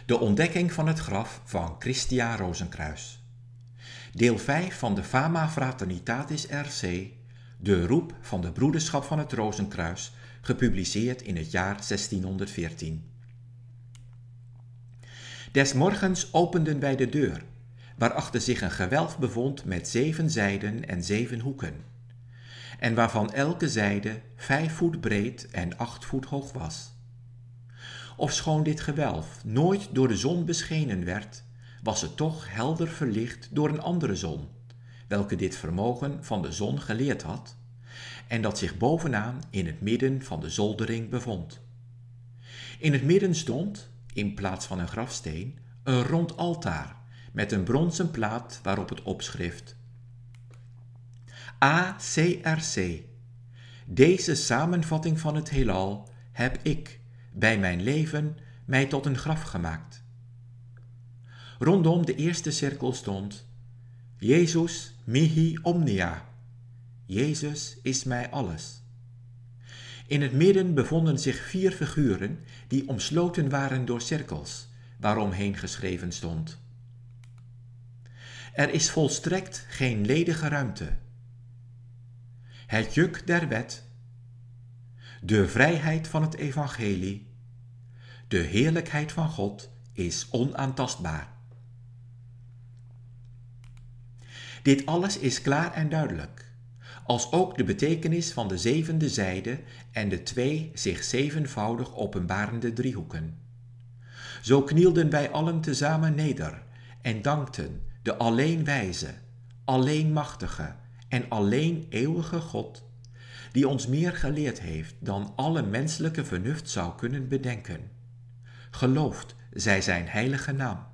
De ontdekking van het graf van Christia Rozenkruis. Deel 5 van de Fama Fraternitatis RC, de roep van de broederschap van het Rozenkruis, gepubliceerd in het jaar 1614. Des morgens openden wij de deur, waarachter zich een gewelf bevond met 7 zijden en 7 hoeken, en waarvan elke zijde 5 voet breed en 8 voet hoog was. Ofschoon dit gewelf nooit door de zon beschenen werd, was het toch helder verlicht door een andere zon, welke dit vermogen van de zon geleerd had, en dat zich bovenaan in het midden van de zoldering bevond. In het midden stond, in plaats van een grafsteen, een rond altaar met een bronzen plaat waarop het opschrift: ACRC. Deze samenvatting van het heelal heb ik, bij mijn leven, mij tot een graf gemaakt. Rondom de eerste cirkel stond: Jezus mihi omnia. Jezus is mij alles. In het midden bevonden zich 4 figuren die omsloten waren door cirkels, waaromheen geschreven stond: Er is volstrekt geen ledige ruimte. Het juk der wet, de vrijheid van het evangelie, de heerlijkheid van God is onaantastbaar. Dit alles is klaar en duidelijk, als ook de betekenis van de 7e zijde en de 2 zich 7voudig openbarende driehoeken. Zo knielden wij allen tezamen neder en dankten de alleen wijze, alleen machtige en alleen eeuwige God, die ons meer geleerd heeft dan alle menselijke vernuft zou kunnen bedenken. Geloofd zij zijn heilige naam.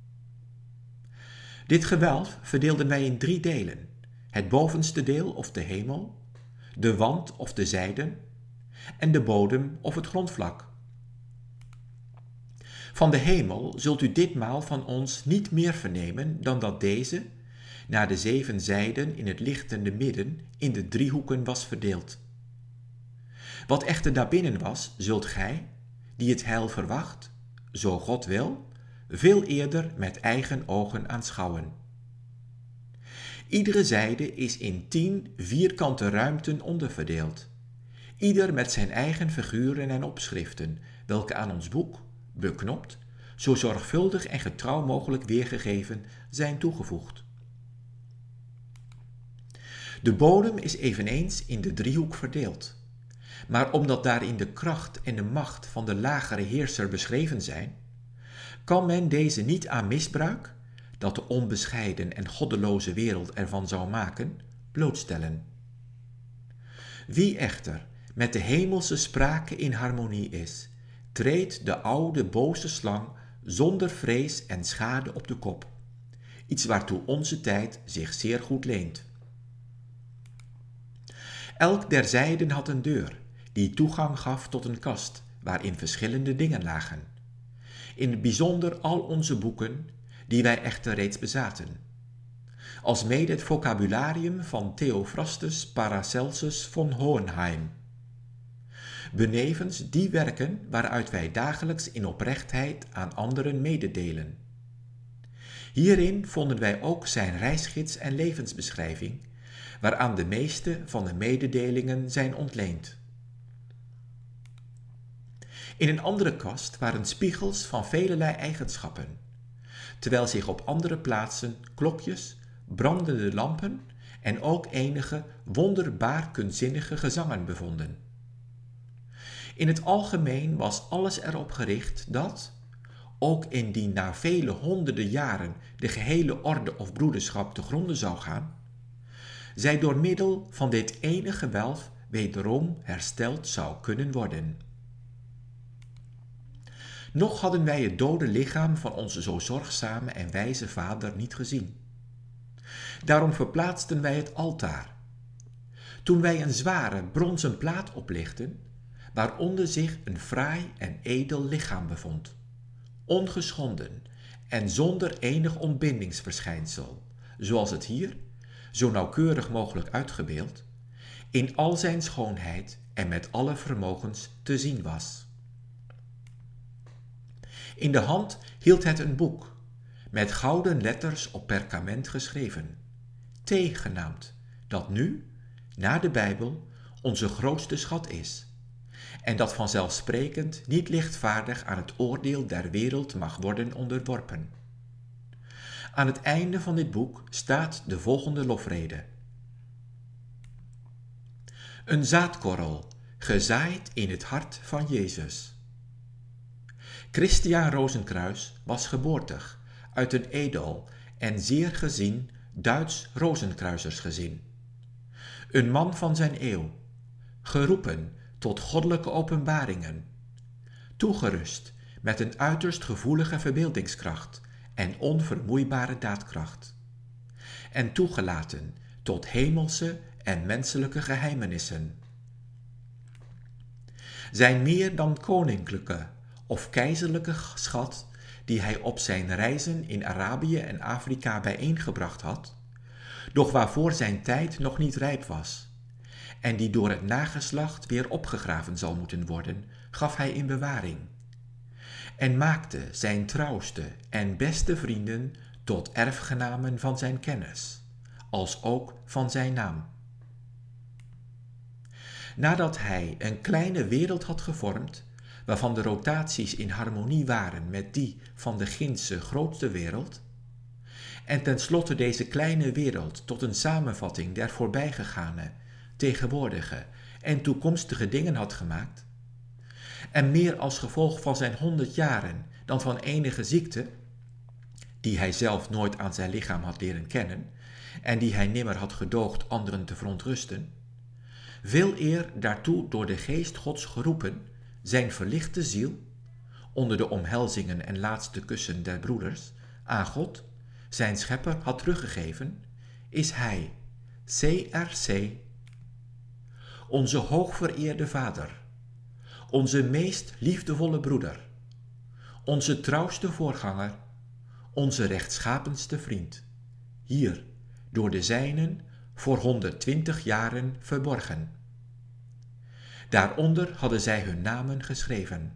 Dit gewelf verdeelden wij in 3 delen: het bovenste deel of de hemel, de wand of de zijden en de bodem of het grondvlak. Van de hemel zult u ditmaal van ons niet meer vernemen dan dat deze, naar de 7 zijden in het lichtende midden, in de driehoeken was verdeeld. Wat echter daarbinnen was, zult gij, die het heil verwacht, zo God wil, veel eerder met eigen ogen aanschouwen. Iedere zijde is in 10 vierkante ruimten onderverdeeld, ieder met zijn eigen figuren en opschriften, welke aan ons boek, beknopt, zo zorgvuldig en getrouw mogelijk weergegeven, zijn toegevoegd. De bodem is eveneens in de driehoek verdeeld, maar omdat daarin de kracht en de macht van de lagere heerser beschreven zijn, kan men deze niet aan misbruik, dat de onbescheiden en goddeloze wereld ervan zou maken, blootstellen. Wie echter met de hemelse sprake in harmonie is, treedt de oude boze slang zonder vrees en schade op de kop, iets waartoe onze tijd zich zeer goed leent. Elk der zijden had een deur, die toegang gaf tot een kast, waarin verschillende dingen lagen. In het bijzonder al onze boeken, die wij echter reeds bezaten, alsmede het vocabularium van Theophrastus Paracelsus von Hohenheim. Benevens die werken waaruit wij dagelijks in oprechtheid aan anderen mededelen. Hierin vonden wij ook zijn reisgids en levensbeschrijving, waaraan de meeste van de mededelingen zijn ontleend. In een andere kast waren spiegels van velelei eigenschappen, terwijl zich op andere plaatsen klokjes, brandende lampen en ook enige wonderbaar kunstzinnige gezangen bevonden. In het algemeen was alles erop gericht dat, ook indien na vele honderden jaren de gehele orde of broederschap te gronde zou gaan, zij door middel van dit ene gewelf wederom hersteld zou kunnen worden. Nog hadden wij het dode lichaam van onze zo zorgzame en wijze vader niet gezien. Daarom verplaatsten wij het altaar. Toen wij een zware bronzen plaat oplichtten, waaronder zich een fraai en edel lichaam bevond, ongeschonden en zonder enig ontbindingsverschijnsel, zoals het hier, zo nauwkeurig mogelijk uitgebeeld, in al zijn schoonheid en met alle vermogens te zien was. In de hand hield het een boek, met gouden letters op perkament geschreven, T genaamd, dat nu, na de Bijbel, onze grootste schat is, en dat vanzelfsprekend niet lichtvaardig aan het oordeel der wereld mag worden onderworpen. Aan het einde van dit boek staat de volgende lofrede. Een zaadkorrel, gezaaid in het hart van Jezus. Christiaan Rozenkruis was geboortig uit een edel en zeer gezien Duits Rozenkruisersgezin. Een man van zijn eeuw, geroepen tot goddelijke openbaringen, toegerust met een uiterst gevoelige verbeeldingskracht en onvermoeibare daadkracht, en toegelaten tot hemelse en menselijke geheimenissen. Zijn meer dan koninklijke of keizerlijke schat, die hij op zijn reizen in Arabië en Afrika bijeengebracht had, doch waarvoor zijn tijd nog niet rijp was, en die door het nageslacht weer opgegraven zal moeten worden, gaf hij in bewaring, en maakte zijn trouwste en beste vrienden tot erfgenamen van zijn kennis, als ook van zijn naam. Nadat hij een kleine wereld had gevormd, waarvan de rotaties in harmonie waren met die van de gindsche grootste wereld, en tenslotte deze kleine wereld tot een samenvatting der voorbijgegane, tegenwoordige en toekomstige dingen had gemaakt, en meer als gevolg van zijn 100 jaren dan van enige ziekte, die hij zelf nooit aan zijn lichaam had leren kennen en die hij nimmer had gedoogd anderen te verontrusten, veel eer daartoe door de geest Gods geroepen, zijn verlichte ziel, onder de omhelzingen en laatste kussen der broeders, aan God, zijn schepper, had teruggegeven, is hij, CRC, onze hoogvereerde Vader, onze meest liefdevolle broeder, onze trouwste voorganger, onze rechtschapenste vriend, hier door de zijnen voor 120 jaren verborgen. Daaronder hadden zij hun namen geschreven.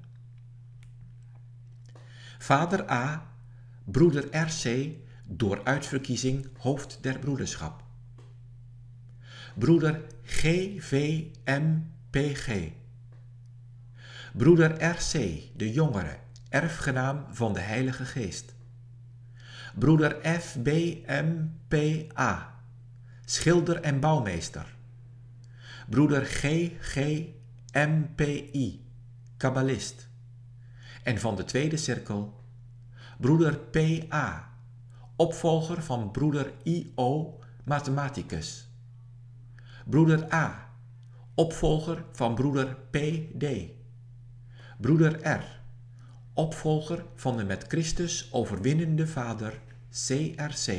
Vader A, broeder RC, door uitverkiezing hoofd der broederschap. Broeder GVMPG. Broeder RC, de jongere, erfgenaam van de Heilige Geest. Broeder FBMPA, schilder en bouwmeester. Broeder GGMPI, kabbalist. En van de tweede cirkel, broeder PA, opvolger van broeder IO, mathematicus. Broeder A, opvolger van broeder PD. Broeder R, opvolger van de met Christus overwinnende Vader CRC.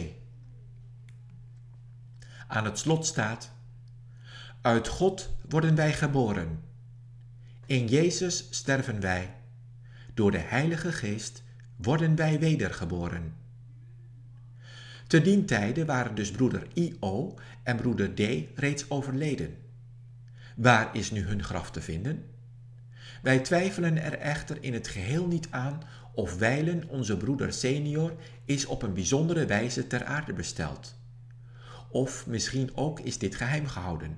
Aan het slot staat: uit God worden wij geboren. In Jezus sterven wij. Door de Heilige Geest worden wij wedergeboren. Te dien tijde waren dus broeder IO en broeder D reeds overleden. Waar is nu hun graf te vinden? Wij twijfelen er echter in het geheel niet aan of wijlen onze broeder senior is op een bijzondere wijze ter aarde besteld. Of misschien ook is dit geheim gehouden.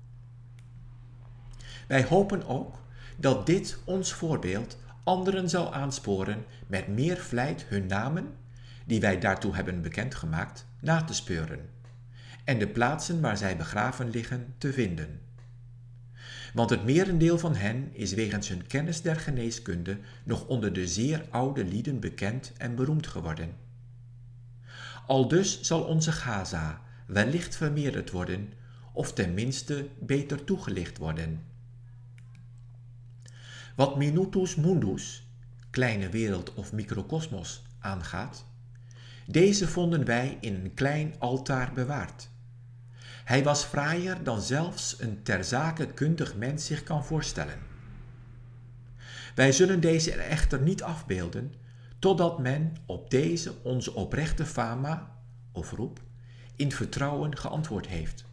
Wij hopen ook dat dit ons voorbeeld anderen zal aansporen met meer vlijt hun namen, die wij daartoe hebben bekendgemaakt, na te speuren en de plaatsen waar zij begraven liggen te vinden. Want het merendeel van hen is wegens hun kennis der geneeskunde nog onder de zeer oude lieden bekend en beroemd geworden. Aldus zal onze Gaza wellicht vermeerderd worden, of tenminste beter toegelicht worden. Wat minutus mundus, kleine wereld of microcosmos, aangaat, deze vonden wij in een klein altaar bewaard. Hij was fraaier dan zelfs een ter zake kundig mens zich kan voorstellen. Wij zullen deze er echter niet afbeelden, totdat men op deze onze oprechte fama, of roep, in vertrouwen geantwoord heeft.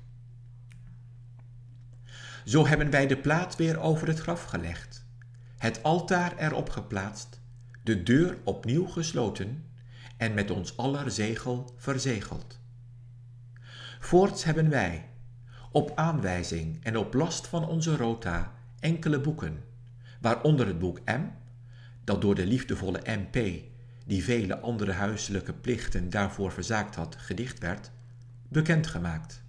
Zo hebben wij de plaat weer over het graf gelegd, het altaar erop geplaatst, de deur opnieuw gesloten en met ons aller zegel verzegeld. Voorts hebben wij, op aanwijzing en op last van onze rota, enkele boeken, waaronder het boek M, dat door de liefdevolle MP, die vele andere huiselijke plichten daarvoor verzaakt had, gedicht werd, bekendgemaakt.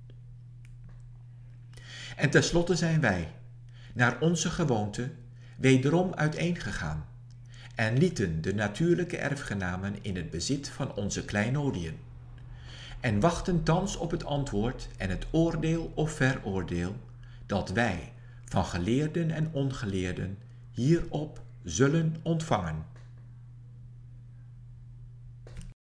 En tenslotte zijn wij, naar onze gewoonte, wederom uiteengegaan en lieten de natuurlijke erfgenamen in het bezit van onze kleinodiën en wachten thans op het antwoord en het oordeel of veroordeel dat wij van geleerden en ongeleerden hierop zullen ontvangen.